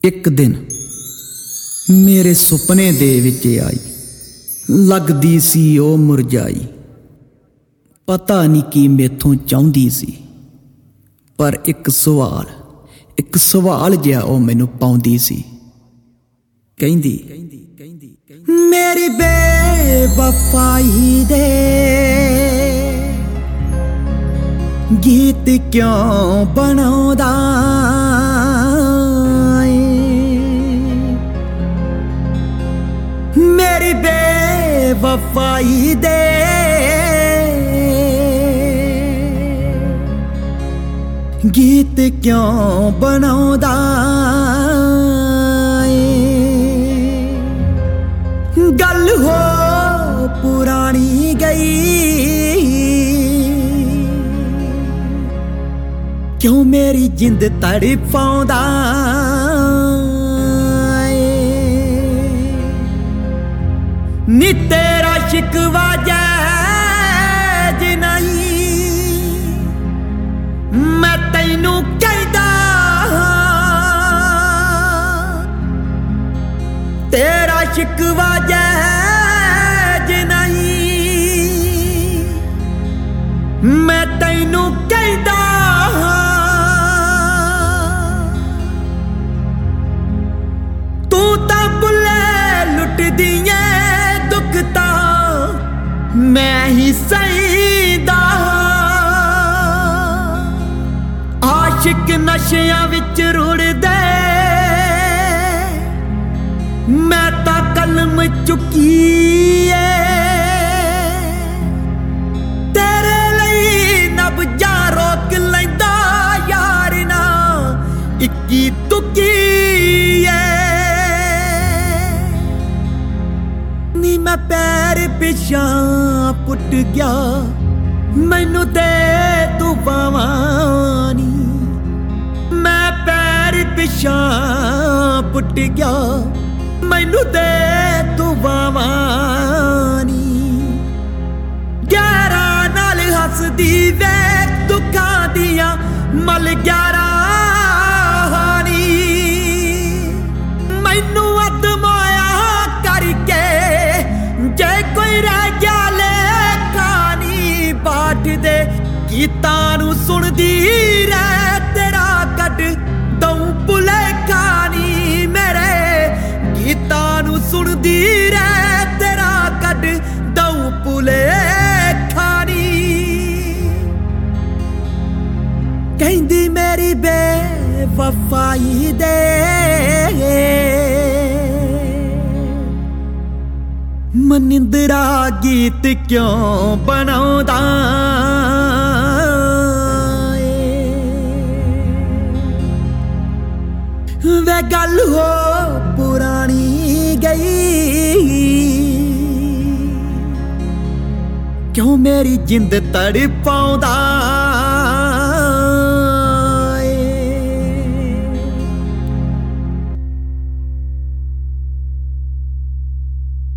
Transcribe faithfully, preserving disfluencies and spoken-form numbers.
ਇੱਕ ਦਿਨ ਮੇਰੇ ਸੁਪਨੇ ਦੇ ਵਿੱਚ ਆਈ, ਲੱਗਦੀ ਸੀ ਉਹ ਮੁਰਝਾਈ। ਪਤਾ ਨਹੀਂ ਕੀ ਮੈਥੋਂ ਚਾਹੁੰਦੀ ਸੀ, ਪਰ ਇੱਕ ਸਵਾਲ ਇੱਕ ਸਵਾਲ ਜਿਹਾ ਉਹ ਮੈਨੂੰ ਪਾਉਂਦੀ ਸੀ। ਕਹਿੰਦੀ ਮੇਰੀ ਬੇਵਫਾਈ ਦੇ ਗੀਤ ਕਿਉਂ ਬਣਾਉਂਦਾ ਏ, ਮੇਰੀ ਬੇਵਫਾਈ ਦੇ ਗੀਤ ਕਿਉਂ ਬਣਾਉਂਦਾ ਏ। ਗੱਲ ਹੋ ਪੁਰਾਣੀ ਗਈ, ਕਿਉਂ ਮੇਰੀ ਜਿੰਦ ਤੜਫਾਉਂਦਾ ਏ। ਨੀ ਤੇਰਾ ਸ਼ਿਕਵਾ ਜੈਜ ਨਹੀਂ, ਮੈਂ ਤੈਨੂੰ ਕਹਿੰਦਾ ਤੇਰਾ ਸ਼ਿਕਵਾ ਜੈਜ ਨਹੀਂ, ਮੈਂ ਤੈਨੂੰ ਕਹਿੰਦਾ ਤੂੰ ਤਾਂ ਬੁੱਲੇ ਲੁੱਟਦੀ ਏ ਦੁੱਖ ਤਾਂ ਮੈਂ ਹੀ ਸਹੀਦਾ। ਆਸ਼ਿਕ ਨਸ਼ਿਆਂ ਵਿੱਚ ਰੁੜਦੇ, ਮੈਂ ਤਾਂ ਕਲਮ ਚੁੱਕੀ ਏ ਤੇਰੇ ਲਈ ਨਬਜ਼ਾਂ ਰੋਕ ਲੈਂਦਾ ਯਾਰ ਨਾ ਇੱਕੀ ਤੁੱਕੀ ਏ। ਨੀ ਮੈਂ ਪੈਰ ਪਿਛਾਂ ਪੁੱਟ ਗਿਆ, ਮੈਨੂੰ ਦੇ ਤੂੰ ਬਾਵਾਂ ਨੀ। ਮੈਂ ਪੈਰ ਪਿਛਾਂ ਪੁੱਟ ਗਿਆ, ਮੈਨੂੰ ਦੇ ਤੂੰ ਬਾਵਾਂ ਨੀ। ਗਿਆਰਾਂ ਨਾਲ ਹੱਸਦੀ ਵੇਖ ਦੁੱਖਾਂ ਦੀਆਂ ਮਲ ਗਿਆਰਾਂ ਨੀ। ਮੈਨੂੰ ਅਦਮਾਇਆ ਕਰਕੇ ਜੇ ਕੋਈ ਰਹਿ ਗਿਆ ਲੇਖਾ ਨੀ। ਬਾਠ ਦੇ ਗੀਤਾਂ ਨੂੰ ਸੁਣਦੀ ਰਹਿ, ਤੇਰਾ ਕੱਢ ਦਊ ਭੁਲੇਖਾ ਨੀ। ਮੇਰੇ ਗੀਤਾਂ ਨੂੰ ਸੁਣਦੀ ਰਹਿ, ਤੇਰਾ ਕੱਢ ਦਊ ਭੁਲੇਖਾ ਨੀ। ਕਹਿੰਦੀ ਮੇਰੀ ਬੇਵਫਾਈ ਦੇ ਮਨਿੰਦਰਾ ਗੀਤ ਕਿਉਂ ਬਣਾਉਂਦਾ ਏ। ਵੇ ਗੱਲ ਹੋ ਪੁਰਾਣੀ ਗਈ, ਕਿਉਂ ਮੇਰੀ ਜਿੰਦ ਤੜਫਾਉਂਦਾ